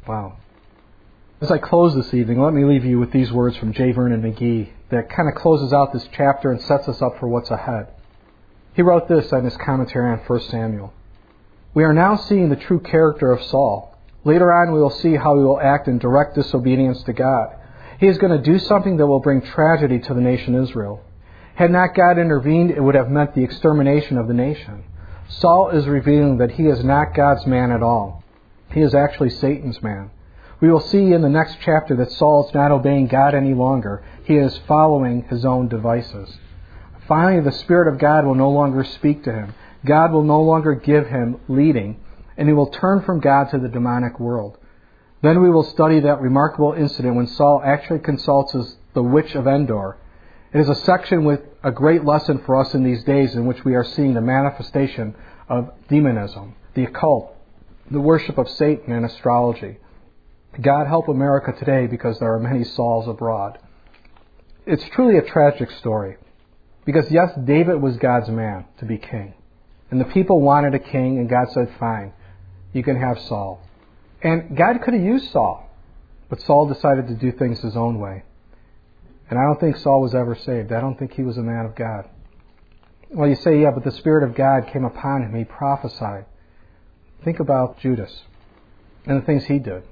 Wow. As I close this evening, let me leave you with these words from J. Vernon McGee that kind of closes out this chapter and sets us up for what's ahead. He wrote this on his commentary on 1 Samuel. We are now seeing the true character of Saul. Later on, we will see how he will act in direct disobedience to God. He is going to do something that will bring tragedy to the nation Israel. Had not God intervened, it would have meant the extermination of the nation. Saul is revealing that he is not God's man at all. He is actually Satan's man. We will see in the next chapter that Saul is not obeying God any longer. He is following his own devices. Finally, the Spirit of God will no longer speak to him. God will no longer give him leading, and he will turn from God to the demonic world. Then we will study that remarkable incident when Saul actually consults the witch of Endor. It is a section with a great lesson for us in these days in which we are seeing the manifestation of demonism, the occult, the worship of Satan, and astrology. God help America today because there are many Sauls abroad. It's truly a tragic story because, yes, David was God's man to be king. And the people wanted a king, and God said, fine, you can have Saul. And God could have used Saul, but Saul decided to do things his own way. And I don't think Saul was ever saved. I don't think he was a man of God. Well, you say, yeah, but the Spirit of God came upon him. He prophesied. Think about Judas and the things he did.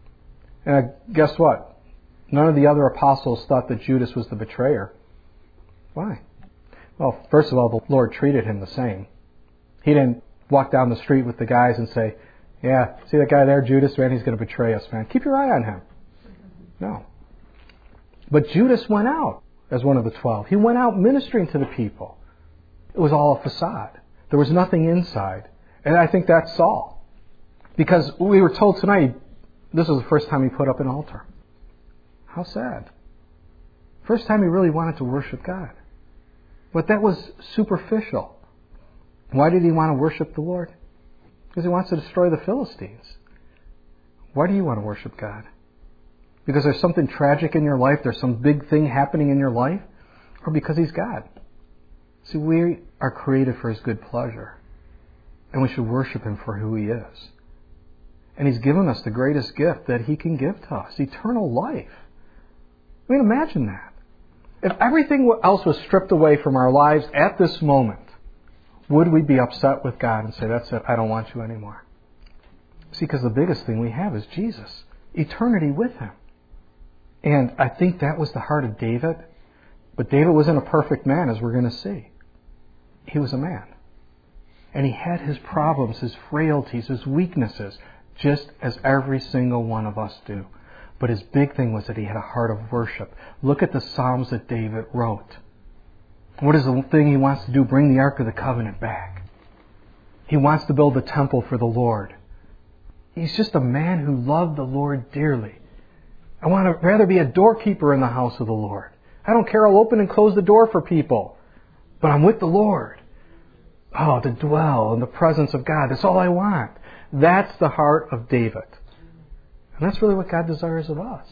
And guess what? None of the other apostles thought that Judas was the betrayer. Why? Well, first of all, the Lord treated him the same. He didn't walk down the street with the guys and say, yeah, see that guy there, Judas, man, he's going to betray us, man. Keep your eye on him. No. But Judas went out as one of the 12. He went out ministering to the people. It was all a facade. There was nothing inside. And I think that's Saul. Because we were told tonight, this was the first time he put up an altar. How sad. First time he really wanted to worship God. But that was superficial. Why did he want to worship the Lord? Because he wants to destroy the Philistines. Why do you want to worship God? Because there's something tragic in your life? There's some big thing happening in your life? Or because He's God? See, we are created for His good pleasure. And we should worship Him for who He is. And He's given us the greatest gift that He can give to us, eternal life. I mean, imagine that. If everything else was stripped away from our lives at this moment, would we be upset with God and say, that's it, I don't want you anymore? See, because the biggest thing we have is Jesus. Eternity with Him. And I think that was the heart of David. But David wasn't a perfect man, as we're going to see. He was a man. And he had his problems, his frailties, his weaknesses, just as every single one of us do. But his big thing was that he had a heart of worship. Look at the Psalms that David wrote. What is the thing he wants to do? Bring the Ark of the Covenant back. He wants to build a temple for the Lord. He's just a man who loved the Lord dearly. I want to rather be a doorkeeper in the house of the Lord. I don't care, I'll open and close the door for people. But I'm with the Lord. Oh, to dwell in the presence of God. That's all I want. That's the heart of David. And that's really what God desires of us.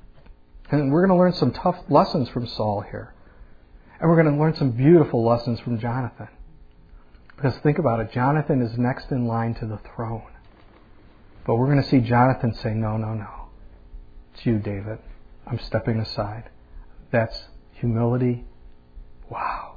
And we're going to learn some tough lessons from Saul here. And we're going to learn some beautiful lessons from Jonathan. Because think about it, Jonathan is next in line to the throne. But we're going to see Jonathan say, no, no, no. It's you, David. I'm stepping aside. That's humility. Wow.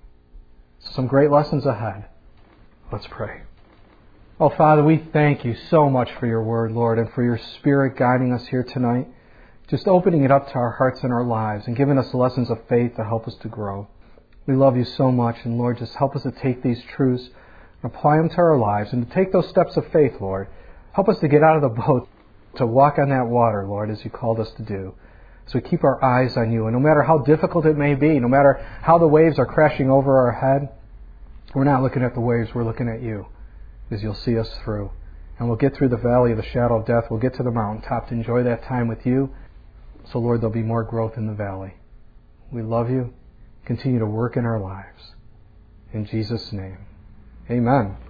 Some great lessons ahead. Let's pray. Oh, Father, we thank you so much for your word, Lord, and for your Spirit guiding us here tonight. Just opening it up to our hearts and our lives and giving us lessons of faith to help us to grow. We love you so much, and Lord, just help us to take these truths and apply them to our lives and to take those steps of faith, Lord. Help us to get out of the boat, to walk on that water, Lord, as you called us to do. So we keep our eyes on you. And no matter how difficult it may be, no matter how the waves are crashing over our head, we're not looking at the waves, we're looking at you, because you'll see us through. And we'll get through the valley of the shadow of death. We'll get to the mountaintop to enjoy that time with you. So, Lord, there'll be more growth in the valley. We love you. Continue to work in our lives. In Jesus' name, amen.